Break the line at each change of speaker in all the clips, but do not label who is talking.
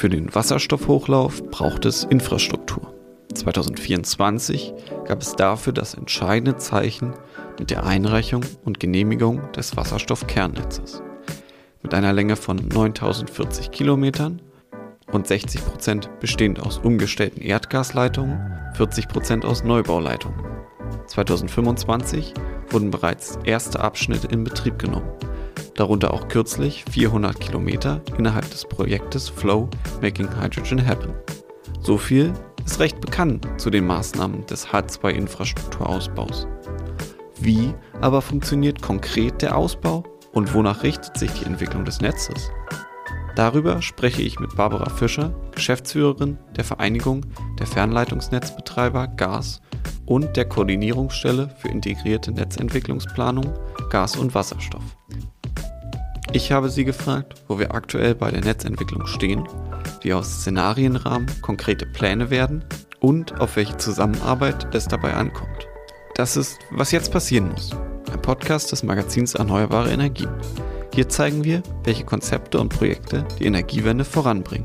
Für den Wasserstoffhochlauf braucht es Infrastruktur. 2024 gab es dafür das entscheidende Zeichen mit der Einreichung und Genehmigung des Wasserstoffkernnetzes. Mit einer Länge von 9040 Kilometern und 60% bestehend aus umgestellten Erdgasleitungen, 40% aus Neubauleitungen. 2025 wurden bereits erste Abschnitte in Betrieb genommen, darunter auch kürzlich 400 Kilometer innerhalb des Projektes Flow Making Hydrogen Happen. So viel ist recht bekannt zu den Maßnahmen des H2-Infrastrukturausbaus. Wie aber funktioniert konkret der Ausbau und wonach richtet sich die Entwicklung des Netzes? Darüber spreche ich mit Barbara Fischer, Geschäftsführerin der Vereinigung der Fernleitungsnetzbetreiber Gas und der Koordinierungsstelle für integrierte Netzentwicklungsplanung Gas und Wasserstoff. Ich habe sie gefragt, wo wir aktuell bei der Netzentwicklung stehen, wie aus Szenarienrahmen konkrete Pläne werden und auf welche Zusammenarbeit es dabei ankommt. Das ist, was jetzt passieren muss. Ein Podcast des Magazins Erneuerbare Energien. Hier zeigen wir, welche Konzepte und Projekte die Energiewende voranbringen.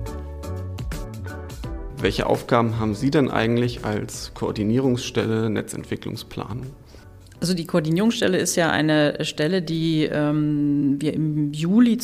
Welche Aufgaben haben Sie denn eigentlich als Koordinierungsstelle Netzentwicklungsplanung?
Also die Koordinierungsstelle ist ja eine Stelle, die wir im Juli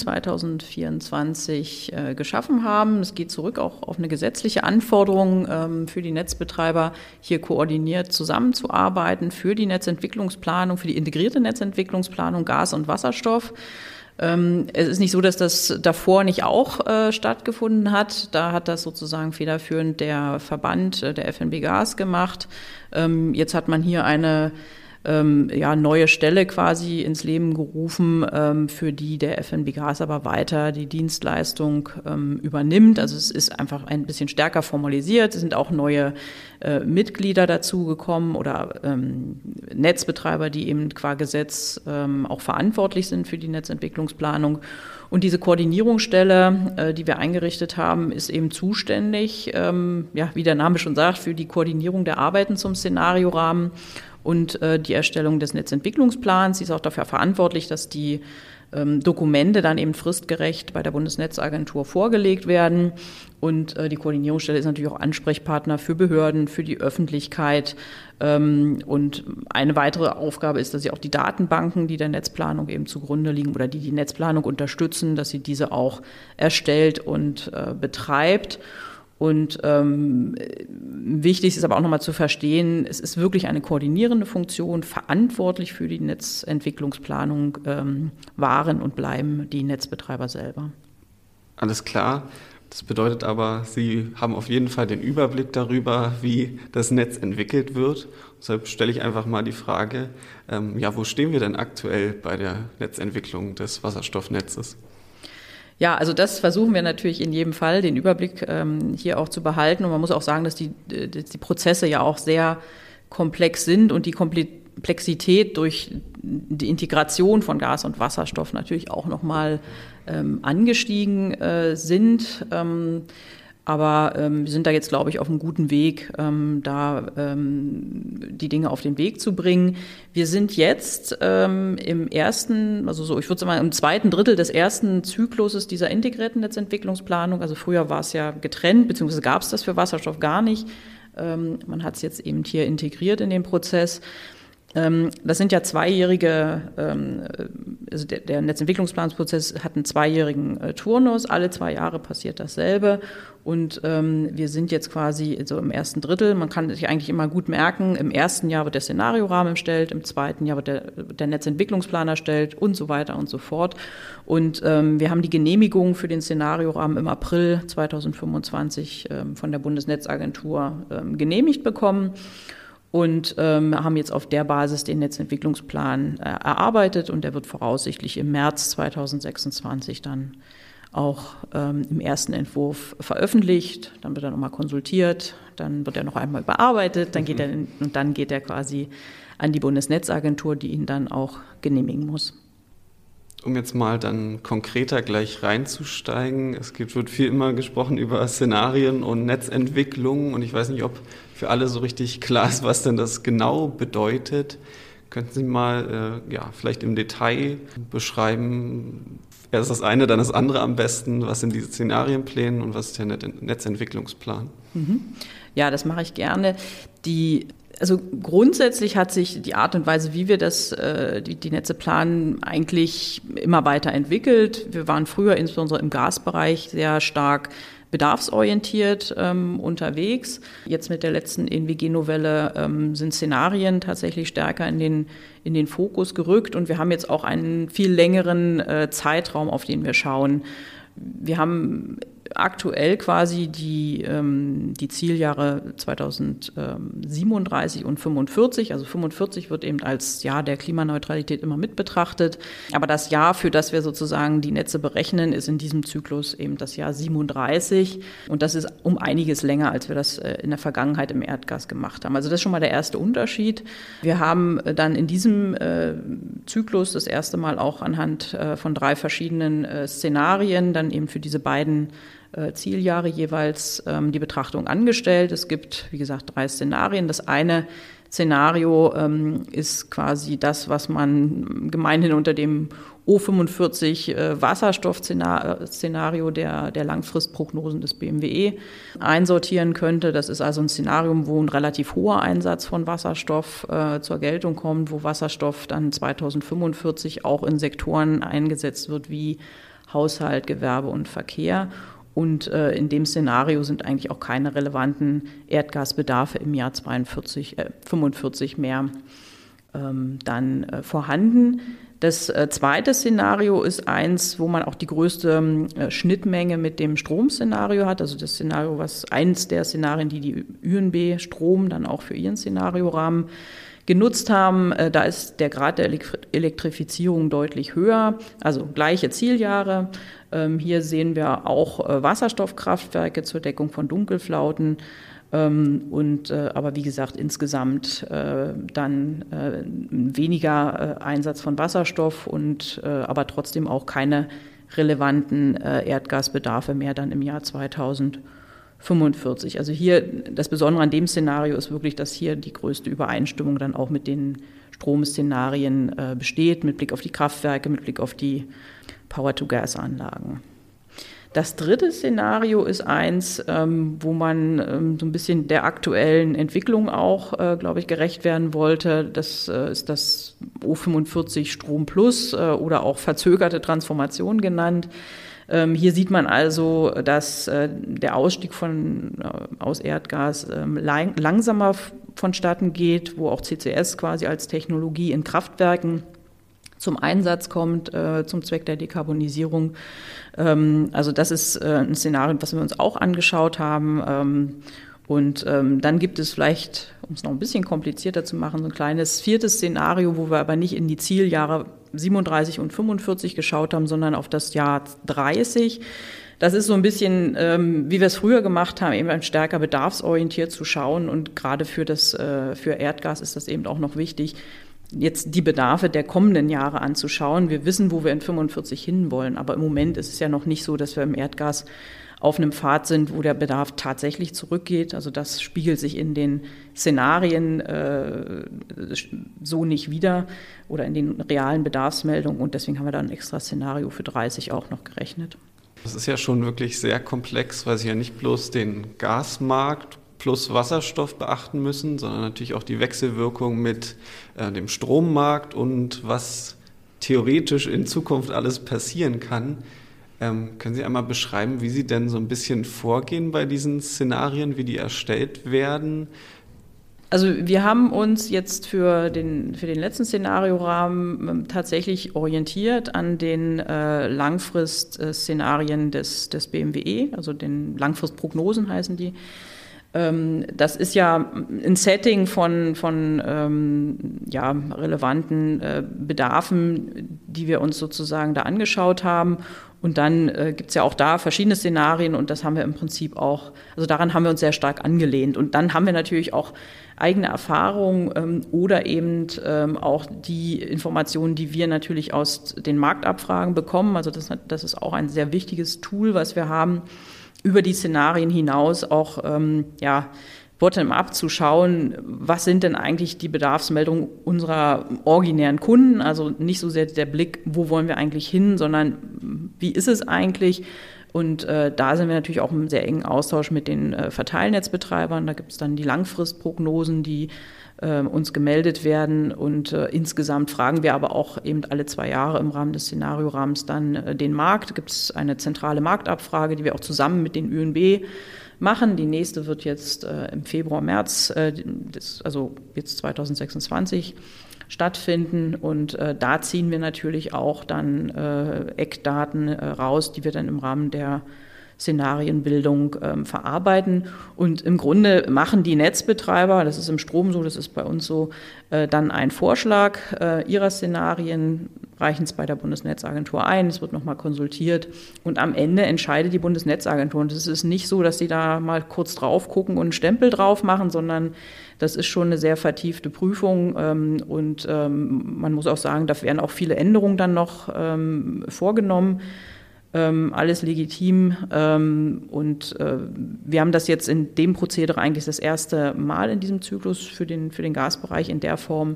2024 geschaffen haben. Es geht zurück auch auf eine gesetzliche Anforderung für die Netzbetreiber, hier koordiniert zusammenzuarbeiten für die Netzentwicklungsplanung, für die integrierte Netzentwicklungsplanung Gas und Wasserstoff. Es ist nicht so, dass das davor nicht auch stattgefunden hat. Da hat das sozusagen federführend der Verband, der FNB Gas gemacht. Jetzt hat man hier eine neue Stelle quasi ins Leben gerufen, für die der FNB Gas aber weiter die Dienstleistung übernimmt. Also es ist einfach ein bisschen stärker formalisiert. Es sind auch neue Mitglieder dazugekommen oder Netzbetreiber, die eben qua Gesetz auch verantwortlich sind für die Netzentwicklungsplanung. Und diese Koordinierungsstelle, die wir eingerichtet haben, ist eben zuständig, wie der Name schon sagt, für die Koordinierung der Arbeiten zum Szenariorahmen und die Erstellung des Netzentwicklungsplans. Sie ist auch dafür verantwortlich, dass die Dokumente dann eben fristgerecht bei der Bundesnetzagentur vorgelegt werden. Und die Koordinierungsstelle ist natürlich auch Ansprechpartner für Behörden, für die Öffentlichkeit. Und eine weitere Aufgabe ist, dass sie auch die Datenbanken, die der Netzplanung eben zugrunde liegen oder die die Netzplanung unterstützen, dass sie diese auch erstellt und betreibt. Und wichtig ist aber auch nochmal zu verstehen, es ist wirklich eine koordinierende Funktion, verantwortlich für die Netzentwicklungsplanung waren und bleiben die Netzbetreiber selber.
Alles klar. Das bedeutet aber, Sie haben auf jeden Fall den Überblick darüber, wie das Netz entwickelt wird. Deshalb stelle ich einfach mal die Frage, wo stehen wir denn aktuell bei der Netzentwicklung des Wasserstoffnetzes?
Ja, also das versuchen wir natürlich in jedem Fall, den Überblick hier auch zu behalten. Und man muss auch sagen, dass die Prozesse ja auch sehr komplex sind und die Komplexität durch die Integration von Gas und Wasserstoff natürlich auch nochmal angestiegen sind. Aber wir sind da jetzt, glaube ich, auf einem guten Weg, die Dinge auf den Weg zu bringen. Wir sind jetzt im zweiten Drittel des ersten Zykluses dieser integrierten Netzentwicklungsplanung. Also früher war es ja getrennt, beziehungsweise gab es das für Wasserstoff gar nicht. Man hat es jetzt eben hier integriert in den Prozess. Das sind ja zweijährige, also der Netzentwicklungsplansprozess hat einen zweijährigen Turnus, alle 2 Jahre passiert dasselbe und wir sind jetzt quasi so im ersten Drittel, man kann sich eigentlich immer gut merken, im ersten Jahr wird der Szenariorahmen erstellt, im zweiten Jahr wird der Netzentwicklungsplan erstellt und so weiter und so fort und wir haben die Genehmigung für den Szenariorahmen im April 2025 von der Bundesnetzagentur genehmigt bekommen. Und haben jetzt auf der Basis den Netzentwicklungsplan erarbeitet und der wird voraussichtlich im März 2026 dann auch im ersten Entwurf veröffentlicht. Dann wird er nochmal konsultiert, dann wird er noch einmal überarbeitet, dann geht er quasi an die Bundesnetzagentur, die ihn dann auch genehmigen muss.
Um jetzt mal dann konkreter gleich reinzusteigen, wird viel immer gesprochen über Szenarien und Netzentwicklung und ich weiß nicht, ob für alle so richtig klar ist, was denn das genau bedeutet. Könnten Sie mal vielleicht im Detail beschreiben, Erst das eine, dann das andere am besten. Was sind die Szenarienpläne und was ist der Netzentwicklungsplan?
Ja, das mache ich gerne. Also grundsätzlich hat sich die Art und Weise, wie wir die Netze planen, eigentlich immer weiter entwickelt. Wir waren früher insbesondere im Gasbereich sehr stark bedarfsorientiert unterwegs. Jetzt mit der letzten EnWG-Novelle sind Szenarien tatsächlich stärker in den Fokus gerückt und wir haben jetzt auch einen viel längeren Zeitraum, auf den wir schauen. Wir haben aktuell quasi die Zieljahre 2037 und 45. Also 45 wird eben als Jahr der Klimaneutralität immer mit betrachtet. Aber das Jahr, für das wir sozusagen die Netze berechnen, ist in diesem Zyklus eben das Jahr 37. Und das ist um einiges länger, als wir das in der Vergangenheit im Erdgas gemacht haben. Also das ist schon mal der erste Unterschied. Wir haben dann in diesem Zyklus das erste Mal auch anhand von 3 verschiedenen Szenarien dann eben für diese beiden Zieljahre jeweils die Betrachtung angestellt. Es gibt, wie gesagt, 3 Szenarien. Das eine Szenario ist quasi das, was man gemeinhin unter dem O45 Wasserstoffszenario der Langfristprognosen des BMWE einsortieren könnte. Das ist also ein Szenario, wo ein relativ hoher Einsatz von Wasserstoff zur Geltung kommt, wo Wasserstoff dann 2045 auch in Sektoren eingesetzt wird wie Haushalt, Gewerbe und Verkehr. Und in dem Szenario sind eigentlich auch keine relevanten Erdgasbedarfe im Jahr 45 mehr vorhanden. Das zweite Szenario ist eins, wo man auch die größte Schnittmenge mit dem Stromszenario hat. Also das Szenario, eins der Szenarien, die ÜNB Strom dann auch für ihren Szenariorahmen genutzt haben. Da ist der Grad der Elektrifizierung deutlich höher, also gleiche Zieljahre. Hier sehen wir auch Wasserstoffkraftwerke zur Deckung von Dunkelflauten. Aber wie gesagt, insgesamt dann weniger Einsatz von Wasserstoff aber trotzdem auch keine relevanten Erdgasbedarfe mehr dann im Jahr 2045. Also hier das Besondere an dem Szenario ist wirklich, dass hier die größte Übereinstimmung dann auch mit den Stromszenarien besteht, mit Blick auf die Kraftwerke, mit Blick auf die Power-to-Gas-Anlagen. Das dritte Szenario ist eins, wo man so ein bisschen der aktuellen Entwicklung auch, glaube ich, gerecht werden wollte. Das ist das O45 Strom Plus oder auch verzögerte Transformation genannt. Hier sieht man also, dass der Ausstieg aus Erdgas langsamer vonstatten geht, wo auch CCS quasi als Technologie in Kraftwerken zum Einsatz kommt, zum Zweck der Dekarbonisierung. Also das ist ein Szenario, was wir uns auch angeschaut haben. Und dann gibt es vielleicht, um es noch ein bisschen komplizierter zu machen, so ein kleines 4. Szenario, wo wir aber nicht in die Zieljahre 37 und 45 geschaut haben, sondern auf das Jahr 30. Das ist so ein bisschen, wie wir es früher gemacht haben, eben stärker bedarfsorientiert zu schauen. Und gerade für Erdgas ist das eben auch noch wichtig, jetzt die Bedarfe der kommenden Jahre anzuschauen. Wir wissen, wo wir in 45 hinwollen, aber im Moment ist es ja noch nicht so, dass wir im Erdgas auf einem Pfad sind, wo der Bedarf tatsächlich zurückgeht. Also das spiegelt sich in den Szenarien so nicht wider oder in den realen Bedarfsmeldungen und deswegen haben wir da ein extra Szenario für 30 auch noch gerechnet.
Das ist ja schon wirklich sehr komplex, weil Sie ja nicht bloß den Gasmarkt plus Wasserstoff beachten müssen, sondern natürlich auch die Wechselwirkung mit dem Strommarkt und was theoretisch in Zukunft alles passieren kann. Können Sie einmal beschreiben, wie Sie denn so ein bisschen vorgehen bei diesen Szenarien, wie die erstellt werden?
Also wir haben uns jetzt für den letzten Szenariorahmen tatsächlich orientiert an den Langfristszenarien des BMWE, also den Langfristprognosen heißen die. Das ist ja ein Setting von relevanten Bedarfen, die wir uns sozusagen da angeschaut haben. Und dann gibt es ja auch da verschiedene Szenarien und das haben wir im Prinzip auch, also daran haben wir uns sehr stark angelehnt. Und dann haben wir natürlich auch eigene Erfahrungen oder eben auch die Informationen, die wir natürlich aus den Marktabfragen bekommen. Also das ist auch ein sehr wichtiges Tool, was wir haben, über die Szenarien hinaus auch bottom-up zu schauen, was sind denn eigentlich die Bedarfsmeldungen unserer originären Kunden, also nicht so sehr der Blick, wo wollen wir eigentlich hin, sondern wie ist es eigentlich? Und da sind wir natürlich auch im sehr engen Austausch mit den Verteilnetzbetreibern. Da gibt es dann die Langfristprognosen, die uns gemeldet werden. Und insgesamt fragen wir aber auch eben alle 2 Jahre im Rahmen des Szenariorahmens dann den Markt. Da gibt es eine zentrale Marktabfrage, die wir auch zusammen mit den ÜNB machen. Die nächste wird jetzt im Februar, März, also jetzt 2026, stattfinden. Und da ziehen wir natürlich auch dann Eckdaten raus, die wir dann im Rahmen der Szenarienbildung verarbeiten. Und im Grunde machen die Netzbetreiber, das ist im Strom so, das ist bei uns so, dann einen Vorschlag ihrer Szenarien, reichen es bei der Bundesnetzagentur ein, es wird nochmal konsultiert und am Ende entscheidet die Bundesnetzagentur. Und es ist nicht so, dass sie da mal kurz drauf gucken und einen Stempel drauf machen, sondern das ist schon eine sehr vertiefte Prüfung und man muss auch sagen, da werden auch viele Änderungen dann noch vorgenommen. Alles legitim und wir haben das jetzt in dem Prozedere eigentlich das erste Mal in diesem Zyklus für den Gasbereich in der Form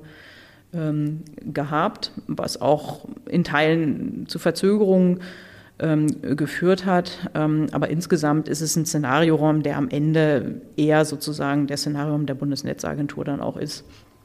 gehabt, was auch in Teilen zu Verzögerungen geführt hat. Aber insgesamt ist es ein Szenarioraum, der am Ende eher sozusagen der Szenarioraum der Bundesnetzagentur dann auch ist.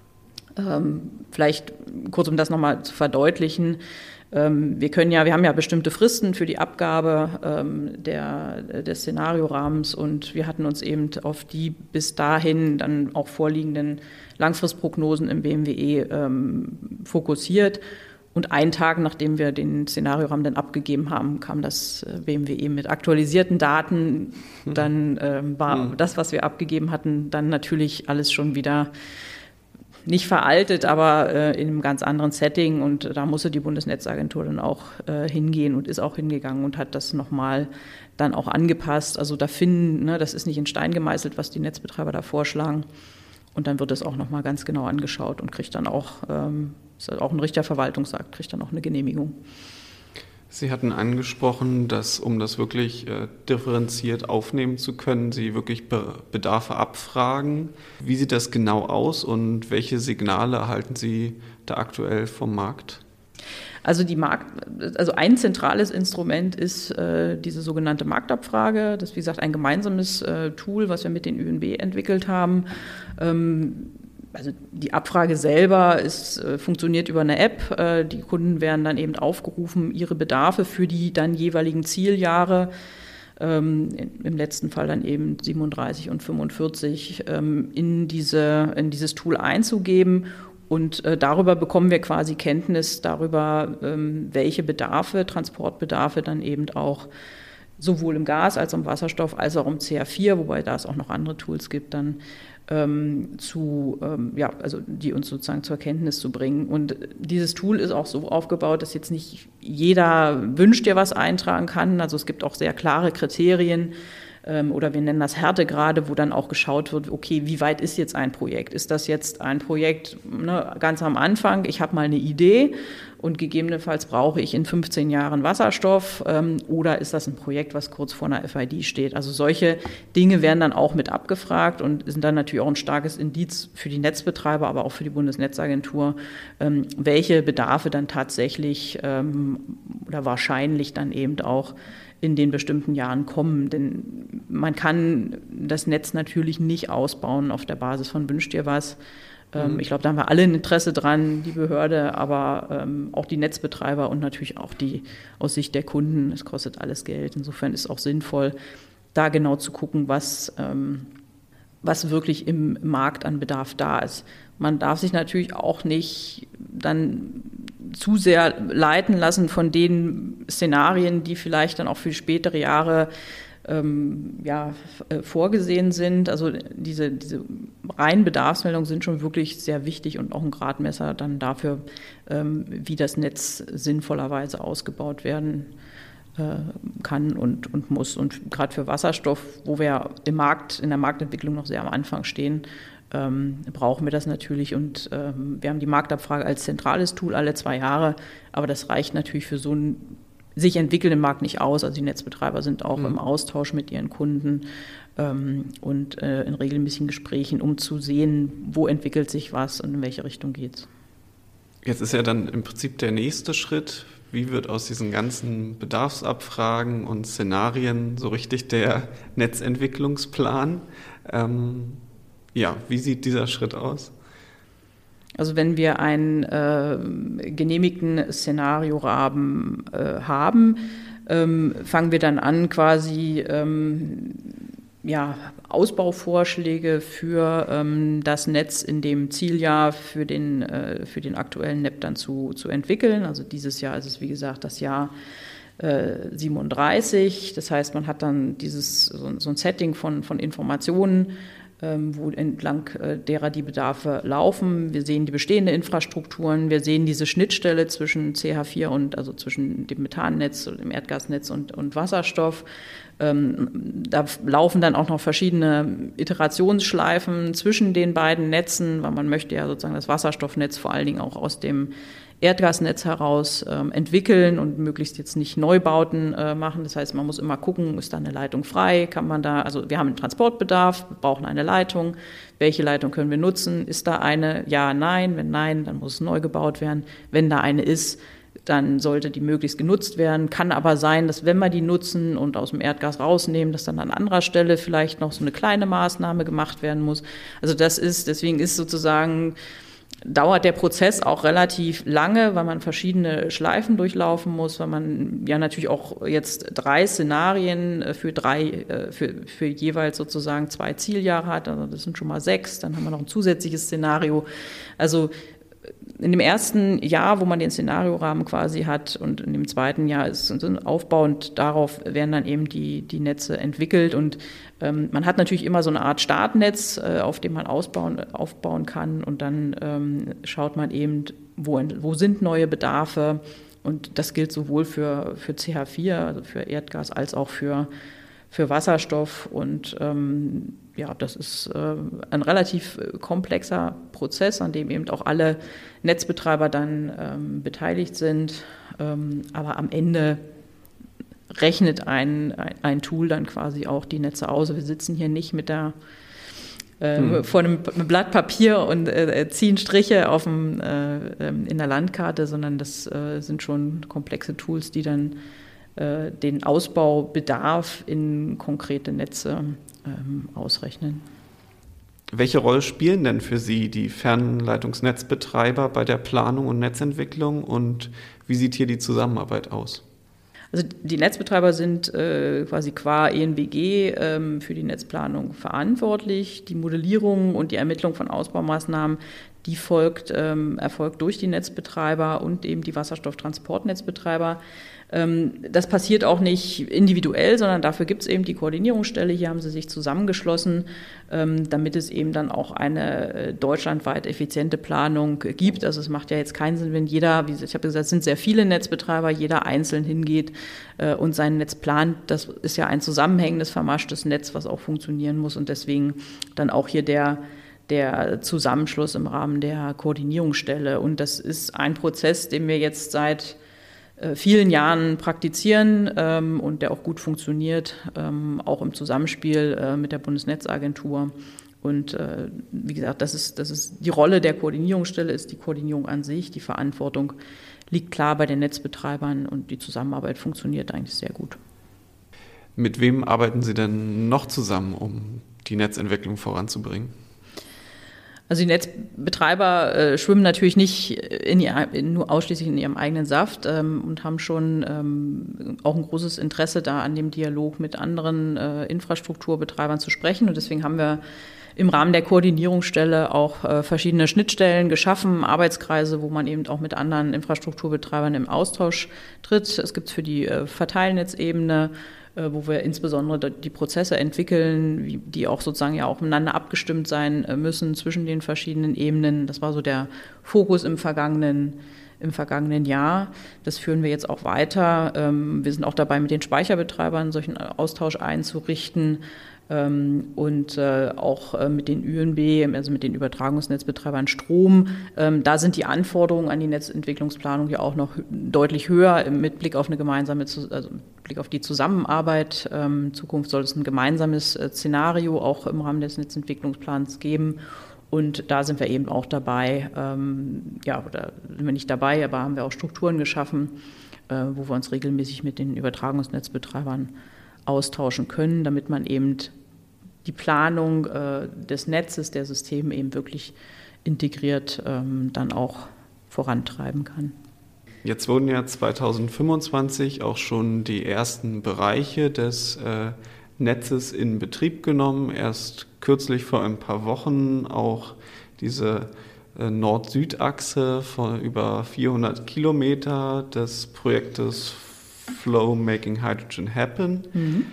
Vielleicht kurz, um das nochmal zu verdeutlichen. Wir haben ja bestimmte Fristen für die Abgabe des Szenariorahmens und wir hatten uns eben auf die bis dahin dann auch vorliegenden Langfristprognosen im BMWE fokussiert. Und einen Tag, nachdem wir den Szenariorahmen dann abgegeben haben, kam das BMWE mit aktualisierten Daten. Dann war das, was wir abgegeben hatten, dann natürlich alles schon wieder nicht veraltet, aber in einem ganz anderen Setting. Und da musste die Bundesnetzagentur dann auch hingehen und ist auch hingegangen und hat das nochmal dann auch angepasst. Also das ist nicht in Stein gemeißelt, was die Netzbetreiber da vorschlagen. Und dann wird es auch nochmal ganz genau angeschaut und kriegt dann auch, ist auch ein Richterverwaltungsakt, kriegt dann auch eine Genehmigung.
Sie hatten angesprochen, dass, um das wirklich differenziert aufnehmen zu können, Sie wirklich Bedarfe abfragen. Wie sieht das genau aus und welche Signale erhalten Sie da aktuell vom Markt?
Also ein zentrales Instrument ist diese sogenannte Marktabfrage. Das ist, wie gesagt, ein gemeinsames Tool, was wir mit den ÜNB entwickelt haben. Also die Abfrage selber funktioniert über eine App. Die Kunden werden dann eben aufgerufen, ihre Bedarfe für die dann jeweiligen Zieljahre, im letzten Fall dann eben 37 und 45, in dieses Tool einzugeben. Und darüber bekommen wir quasi Kenntnis darüber, welche Transportbedarfe dann eben auch sowohl im Gas als auch im Wasserstoff als auch im CH4, wobei da es auch noch andere Tools gibt, dann die uns sozusagen zur Kenntnis zu bringen. Und dieses Tool ist auch so aufgebaut, dass jetzt nicht jeder Wünsch dir was eintragen kann. Also es gibt auch sehr klare Kriterien oder wir nennen das Härtegrade, wo dann auch geschaut wird, okay, wie weit ist jetzt ein Projekt? Ist das jetzt ein Projekt ganz am Anfang, ich habe mal eine Idee und gegebenenfalls brauche ich in 15 Jahren Wasserstoff oder ist das ein Projekt, was kurz vor einer FID steht? Also solche Dinge werden dann auch mit abgefragt und sind dann natürlich auch ein starkes Indiz für die Netzbetreiber, aber auch für die Bundesnetzagentur, welche Bedarfe dann tatsächlich oder wahrscheinlich dann eben auch in den bestimmten Jahren kommen. Denn man kann das Netz natürlich nicht ausbauen auf der Basis von Wünsch dir was. Ich glaube, da haben wir alle ein Interesse dran, die Behörde, aber auch die Netzbetreiber und natürlich auch die aus Sicht der Kunden. Es kostet alles Geld. Insofern ist es auch sinnvoll, da genau zu gucken, was wirklich im Markt an Bedarf da ist. Man darf sich natürlich auch nicht dann zu sehr leiten lassen von den Szenarien, die vielleicht dann auch für spätere Jahre vorgesehen sind. Also diese reinen Bedarfsmeldungen sind schon wirklich sehr wichtig und auch ein Gradmesser dann dafür, wie das Netz sinnvollerweise ausgebaut werden kann und muss. Und gerade für Wasserstoff, wo wir in der Marktentwicklung noch sehr am Anfang stehen, brauchen wir das natürlich. Und wir haben die Marktabfrage als zentrales Tool alle 2 Jahre, aber das reicht natürlich für so einen sich entwickelnden Markt nicht aus. Also die Netzbetreiber sind auch im Austausch mit ihren Kunden und in regelmäßigen Gesprächen, um zu sehen, wo entwickelt sich was und in welche Richtung geht's.
Jetzt ist ja dann im Prinzip der nächste Schritt, Wie wird aus diesen ganzen Bedarfsabfragen und Szenarien so richtig der Netzentwicklungsplan? Wie sieht dieser Schritt aus?
Also wenn wir einen genehmigten Szenariorahmen haben, fangen wir dann an, quasi Ausbauvorschläge für das Netz in dem Zieljahr für den aktuellen NEP dann zu entwickeln. Also dieses Jahr ist es, wie gesagt, das Jahr 37. Das heißt, man hat dann so ein Setting von Informationen, wo entlang derer die Bedarfe laufen. Wir sehen die bestehenden Infrastrukturen, wir sehen diese Schnittstelle zwischen CH4 also zwischen dem Methannetz, dem Erdgasnetz und Wasserstoff. Da laufen dann auch noch verschiedene Iterationsschleifen zwischen den beiden Netzen, weil man möchte ja sozusagen das Wasserstoffnetz vor allen Dingen auch aus dem Erdgasnetz heraus entwickeln und möglichst jetzt nicht Neubauten machen. Das heißt, man muss immer gucken, ist da eine Leitung frei? Also wir haben einen Transportbedarf, wir brauchen eine Leitung. Welche Leitung können wir nutzen? Ist da eine? Ja, nein. Wenn nein, dann muss es neu gebaut werden. Wenn da eine ist, dann sollte die möglichst genutzt werden. Kann aber sein, dass wenn wir die nutzen und aus dem Erdgas rausnehmen, dass dann an anderer Stelle vielleicht noch so eine kleine Maßnahme gemacht werden muss. Also deswegen ist sozusagen, dauert der Prozess auch relativ lange, weil man verschiedene Schleifen durchlaufen muss, weil man ja natürlich auch jetzt 3 Szenarien für jeweils sozusagen 2 Zieljahre hat. Also das sind schon mal 6. Dann haben wir noch ein zusätzliches Szenario. Also in dem ersten Jahr, wo man den Szenariorahmen quasi hat, und in dem zweiten Jahr ist aufbauend darauf werden dann eben die Netze entwickelt, und man hat natürlich immer so eine Art Startnetz, auf dem man aufbauen kann, und dann schaut man eben, wo sind neue Bedarfe, und das gilt sowohl für CH4, also für Erdgas, als auch für Wasserstoff, und das ist ein relativ komplexer Prozess, an dem eben auch alle Netzbetreiber dann beteiligt sind. Aber am Ende rechnet ein Tool dann quasi auch die Netze aus. Wir sitzen hier nicht vor einem Blatt Papier und ziehen Striche in der Landkarte, sondern das sind schon komplexe Tools, die dann den Ausbaubedarf in konkrete Netze ausrechnen.
Welche Rolle spielen denn für Sie die Fernleitungsnetzbetreiber bei der Planung und Netzentwicklung, und wie sieht hier die Zusammenarbeit aus?
Also die Netzbetreiber sind quasi qua EnBG für die Netzplanung verantwortlich. Die Modellierung und die Ermittlung von Ausbaumaßnahmen, die erfolgt durch die Netzbetreiber und eben die Wasserstofftransportnetzbetreiber. Das passiert auch nicht individuell, sondern dafür gibt es eben die Koordinierungsstelle. Hier haben sie sich zusammengeschlossen, damit es eben dann auch eine deutschlandweit effiziente Planung gibt. Also es macht ja jetzt keinen Sinn, wenn jeder, wie ich habe gesagt, es sind sehr viele Netzbetreiber, jeder einzeln hingeht und sein Netz plant. Das ist ja ein zusammenhängendes, vermaschtes Netz, was auch funktionieren muss, und deswegen dann auch hier der Zusammenschluss im Rahmen der Koordinierungsstelle. Und das ist ein Prozess, den wir jetzt seit vielen Jahren praktizieren und der auch gut funktioniert, auch im Zusammenspiel mit der Bundesnetzagentur. Und wie gesagt, das ist die Rolle der Koordinierungsstelle, ist die Koordinierung an sich. Die Verantwortung liegt klar bei den Netzbetreibern, und die Zusammenarbeit funktioniert eigentlich sehr gut.
Mit wem arbeiten Sie denn noch zusammen, um die Netzentwicklung voranzubringen?
Also die Netzbetreiber schwimmen natürlich nicht nur ausschließlich in ihrem eigenen Saft und haben schon auch ein großes Interesse da an dem Dialog mit anderen Infrastrukturbetreibern zu sprechen. Und deswegen haben wir im Rahmen der Koordinierungsstelle auch verschiedene Schnittstellen geschaffen, Arbeitskreise, wo man eben auch mit anderen Infrastrukturbetreibern im Austausch tritt. Es gibt für die Verteilnetzebene, wo wir insbesondere die Prozesse entwickeln, die auch sozusagen ja auch miteinander abgestimmt sein müssen zwischen den verschiedenen Ebenen. Das war so der Fokus im vergangenen Jahr. Das führen wir jetzt auch weiter. Wir sind auch dabei, mit den Speicherbetreibern einen solchen Austausch einzurichten. Und auch mit den ÜNB, also mit den Übertragungsnetzbetreibern Strom. Da sind die Anforderungen an die Netzentwicklungsplanung ja auch noch deutlich höher mit Blick auf Blick auf die Zusammenarbeit. In Zukunft soll es ein gemeinsames Szenario auch im Rahmen des Netzentwicklungsplans geben. Und da sind wir eben auch dabei, oder sind wir nicht dabei, aber haben wir auch Strukturen geschaffen, wo wir uns regelmäßig mit den Übertragungsnetzbetreibern austauschen können, damit man eben die Planung des Netzes, der Systeme eben wirklich integriert dann auch vorantreiben kann.
Jetzt wurden ja 2025 auch schon die ersten Bereiche des Netzes in Betrieb genommen. Erst kürzlich vor ein paar Wochen auch diese Nord-Süd-Achse von über 400 Kilometer des Projektes Flow Making Hydrogen Happen.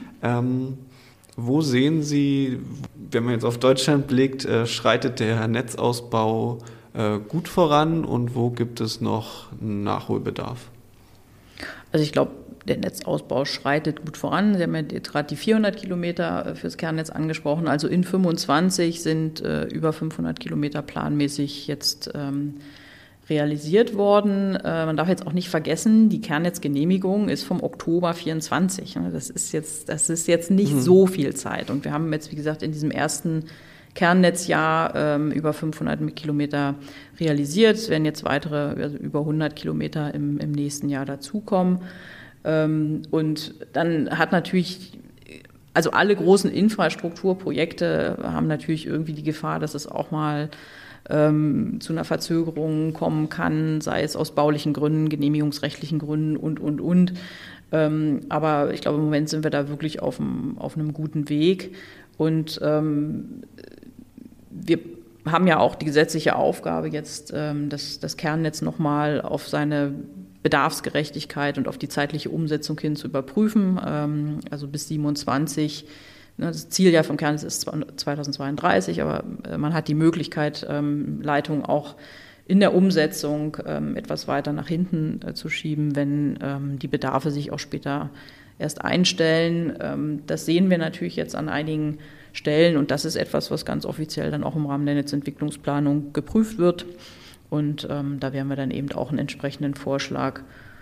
Wo sehen Sie, wenn man jetzt auf Deutschland blickt, schreitet der Netzausbau gut voran und wo gibt es noch Nachholbedarf?
Also ich glaube, der Netzausbau schreitet gut voran. Sie haben ja gerade die 400 Kilometer fürs Kernnetz angesprochen. Also in 25 sind über 500 Kilometer planmäßig jetzt realisiert worden. Man darf jetzt auch nicht vergessen, die Kernnetzgenehmigung ist vom Oktober 24. Das ist jetzt nicht so viel Zeit. Und wir haben jetzt, wie gesagt, in diesem ersten Kernnetzjahr über 500 Kilometer realisiert. Es werden jetzt weitere, also über 100 Kilometer im nächsten Jahr dazukommen. Und dann hat natürlich, also alle großen Infrastrukturprojekte haben natürlich irgendwie die Gefahr, dass es auch mal zu einer Verzögerung kommen kann, sei es aus baulichen Gründen, genehmigungsrechtlichen Gründen und. Aber ich glaube, im Moment sind wir da wirklich auf einem guten Weg. Und wir haben ja auch die gesetzliche Aufgabe, jetzt das Kernnetz nochmal auf seine Bedarfsgerechtigkeit und auf die zeitliche Umsetzung hin zu überprüfen. Also bis 27. Das Ziel ja vom Kernnetz ist 2032, aber man hat die Möglichkeit, Leitungen auch in der Umsetzung etwas weiter nach hinten zu schieben, wenn die Bedarfe sich auch später erst einstellen. Das sehen wir natürlich jetzt an einigen Stellen und das ist etwas, was ganz offiziell dann auch im Rahmen der Netzentwicklungsplanung geprüft wird. Und da werden wir dann eben auch einen entsprechenden Vorschlag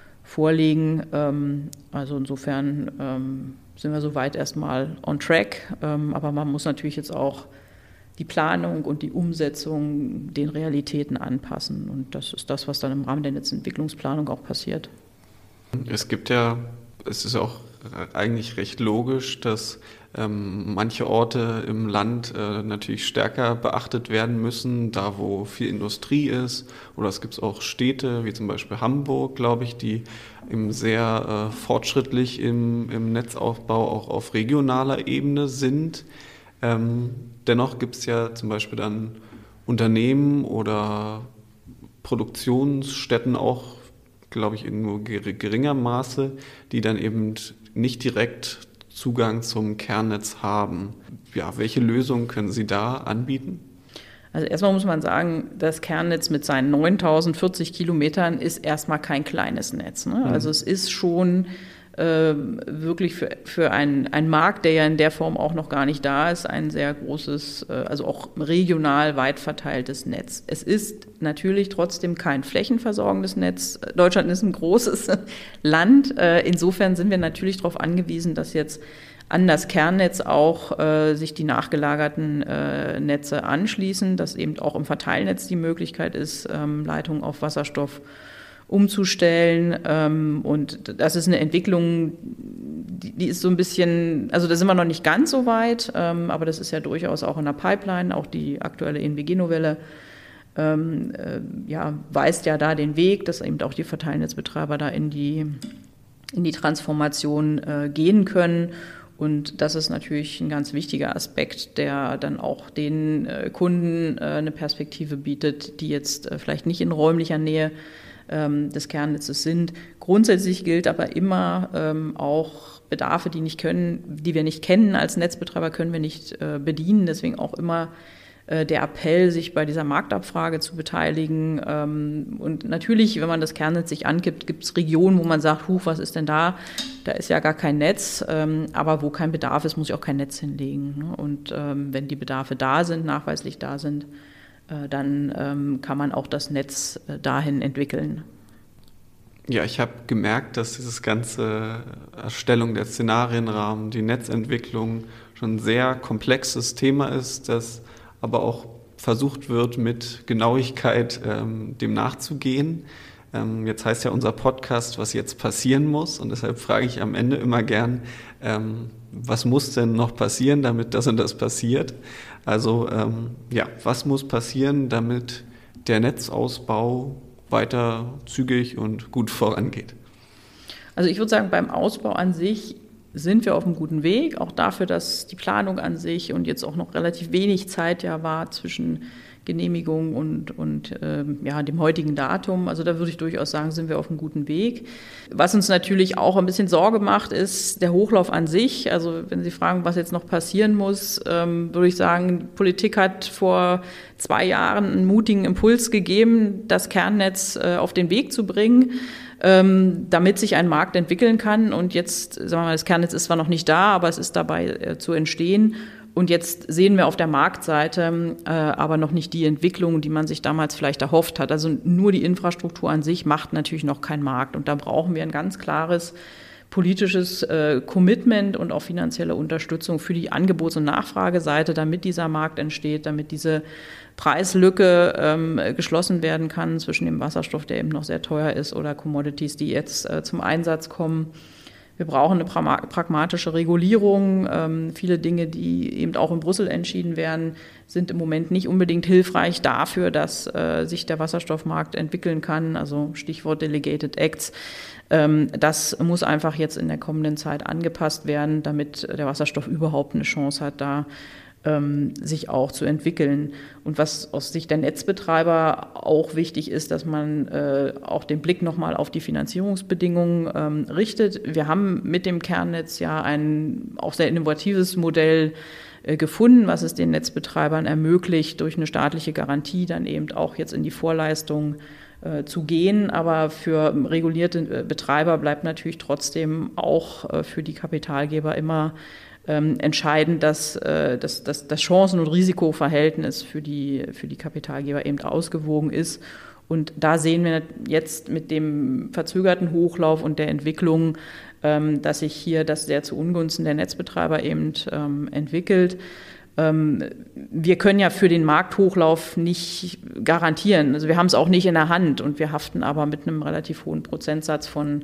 vorlegen. Also insofern sind wir soweit erstmal on track. Aber man muss natürlich jetzt auch die Planung und die Umsetzung den Realitäten anpassen. Und das ist das, was dann im Rahmen der Netzentwicklungsplanung auch passiert.
Es ist auch eigentlich recht logisch, dass manche Orte im Land natürlich stärker beachtet werden müssen, da wo viel Industrie ist. Oder es gibt auch Städte, wie zum Beispiel Hamburg, glaube ich, die eben sehr fortschrittlich im Netzaufbau auch auf regionaler Ebene sind. Dennoch gibt es ja zum Beispiel dann Unternehmen oder Produktionsstätten auch, glaube ich, in nur geringer Maße, die dann eben nicht direkt Zugang zum Kernnetz haben. Ja, welche Lösungen können Sie da anbieten?
Also erstmal muss man sagen, das Kernnetz mit seinen 9040 Kilometern ist erstmal kein kleines Netz. Ne? Also es ist schon wirklich für einen Markt, der ja in der Form auch noch gar nicht da ist, ein sehr großes, also auch regional weit verteiltes Netz. Es ist natürlich trotzdem kein flächenversorgendes Netz. Deutschland ist ein großes Land. Insofern sind wir natürlich darauf angewiesen, dass jetzt an das Kernnetz auch sich die nachgelagerten Netze anschließen, dass eben auch im Verteilnetz die Möglichkeit ist, Leitungen auf Wasserstoff umzustellen. Und das ist eine Entwicklung, die ist so ein bisschen, also da sind wir noch nicht ganz so weit, aber das ist ja durchaus auch in der Pipeline. Auch die aktuelle EnBG-Novelle weist ja da den Weg, dass eben auch die Verteilnetzbetreiber da in die Transformation gehen können. Und das ist natürlich ein ganz wichtiger Aspekt, der dann auch den Kunden eine Perspektive bietet, die jetzt vielleicht nicht in räumlicher Nähe des Kernnetzes sind. Grundsätzlich gilt aber immer auch Bedarfe, die wir nicht kennen als Netzbetreiber, können wir nicht bedienen. Deswegen auch immer der Appell, sich bei dieser Marktabfrage zu beteiligen. Und natürlich, wenn man das Kernnetz sich angibt, gibt es Regionen, wo man sagt, was ist denn da? Da ist ja gar kein Netz. Aber wo kein Bedarf ist, muss ich auch kein Netz hinlegen. Und wenn die Bedarfe da sind, nachweislich da sind, dann kann man auch das Netz dahin entwickeln.
Ja, ich habe gemerkt, dass dieses ganze Erstellung der Szenarienrahmen, die Netzentwicklung schon ein sehr komplexes Thema ist, das aber auch versucht wird, mit Genauigkeit dem nachzugehen. Jetzt heißt ja unser Podcast, was jetzt passieren muss. Und deshalb frage ich am Ende immer gern, was muss denn noch passieren, damit das und das passiert? Also was muss passieren, damit der Netzausbau weiter zügig und gut vorangeht?
Also ich würde sagen, beim Ausbau an sich sind wir auf einem guten Weg, auch dafür, dass die Planung an sich und jetzt auch noch relativ wenig Zeit ja war zwischen Genehmigung und dem heutigen Datum. Also da würde ich durchaus sagen, sind wir auf einem guten Weg. Was uns natürlich auch ein bisschen Sorge macht, ist der Hochlauf an sich. Also wenn Sie fragen, was jetzt noch passieren muss, würde ich sagen, die Politik hat vor 2 Jahren einen mutigen Impuls gegeben, das Kernnetz auf den Weg zu bringen, damit sich ein Markt entwickeln kann. Und jetzt, sagen wir mal, das Kernnetz ist zwar noch nicht da, aber es ist dabei zu entstehen. Und jetzt sehen wir auf der Marktseite aber noch nicht die Entwicklung, die man sich damals vielleicht erhofft hat. Also nur die Infrastruktur an sich macht natürlich noch keinen Markt. Und da brauchen wir ein ganz klares politisches Commitment und auch finanzielle Unterstützung für die Angebots- und Nachfrageseite, damit dieser Markt entsteht, damit diese Preislücke geschlossen werden kann zwischen dem Wasserstoff, der eben noch sehr teuer ist, oder Commodities, die jetzt zum Einsatz kommen. Wir brauchen eine pragmatische Regulierung. Viele Dinge, die eben auch in Brüssel entschieden werden, sind im Moment nicht unbedingt hilfreich dafür, dass sich der Wasserstoffmarkt entwickeln kann. Also Stichwort Delegated Acts. Das muss einfach jetzt in der kommenden Zeit angepasst werden, damit der Wasserstoff überhaupt eine Chance hat, da sich auch zu entwickeln. Und was aus Sicht der Netzbetreiber auch wichtig ist, dass man auch den Blick nochmal auf die Finanzierungsbedingungen richtet. Wir haben mit dem Kernnetz ja ein auch sehr innovatives Modell gefunden, was es den Netzbetreibern ermöglicht, durch eine staatliche Garantie dann eben auch jetzt in die Vorleistung zu gehen. Aber für regulierte Betreiber bleibt natürlich trotzdem auch für die Kapitalgeber immer entscheidend, dass das Chancen- und Risikoverhältnis für die Kapitalgeber eben ausgewogen ist. Und da sehen wir jetzt mit dem verzögerten Hochlauf und der Entwicklung, dass sich hier das sehr zu Ungunsten der Netzbetreiber eben entwickelt. Wir können ja für den Markthochlauf nicht garantieren. Also wir haben es auch nicht in der Hand und wir haften aber mit einem relativ hohen Prozentsatz von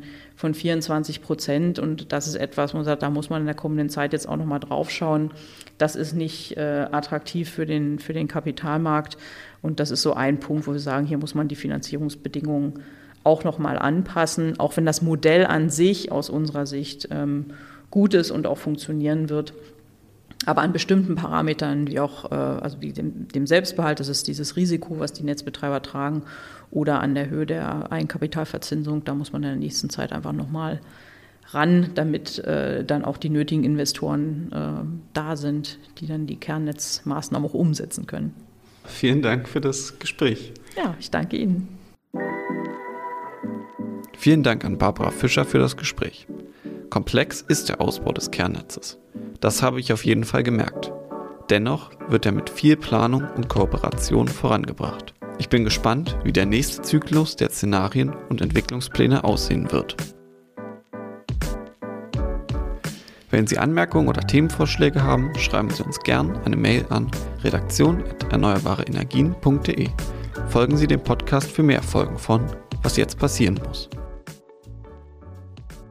24%. Und das ist etwas, wo man sagt, da muss man in der kommenden Zeit jetzt auch nochmal drauf schauen. Das ist nicht attraktiv für den Kapitalmarkt. Und das ist so ein Punkt, wo wir sagen, hier muss man die Finanzierungsbedingungen auch nochmal anpassen, auch wenn das Modell an sich aus unserer Sicht gut ist und auch funktionieren wird. Aber an bestimmten Parametern, wie auch wie dem Selbstbehalt, das ist dieses Risiko, was die Netzbetreiber tragen, oder an der Höhe der Eigenkapitalverzinsung, da muss man in der nächsten Zeit einfach nochmal ran, damit dann auch die nötigen Investoren da sind, die dann die Kernnetzmaßnahmen auch umsetzen können.
Vielen Dank für das Gespräch.
Ja, ich danke Ihnen.
Vielen Dank an Barbara Fischer für das Gespräch. Komplex ist der Ausbau des Kernnetzes. Das habe ich auf jeden Fall gemerkt. Dennoch wird er mit viel Planung und Kooperation vorangebracht. Ich bin gespannt, wie der nächste Zyklus der Szenarien und Entwicklungspläne aussehen wird. Wenn Sie Anmerkungen oder Themenvorschläge haben, schreiben Sie uns gern eine Mail an redaktion@erneuerbareenergien.de. Folgen Sie dem Podcast für mehr Folgen von Was jetzt passieren muss.